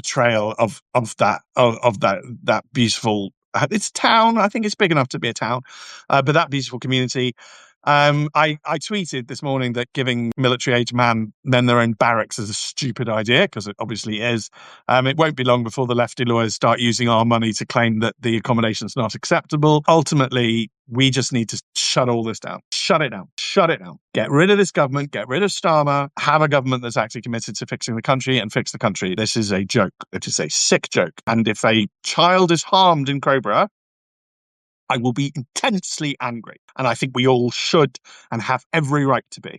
betrayal of that beautiful. It's a town. I think it's big enough to be a town, but that beautiful community. I tweeted this morning that giving military-age men their own barracks is a stupid idea, because it obviously is. It won't be long before the lefty lawyers start using our money to claim that the accommodation is not acceptable. Ultimately, we just need to shut all this down. Shut it down. Shut it down. Get rid of this government. Get rid of Starmer. Have a government that's actually committed to fixing the country and fix the country. This is a joke. It is a sick joke. And if a child is harmed in Crowborough, I will be intensely angry. And I think we all should and have every right to be.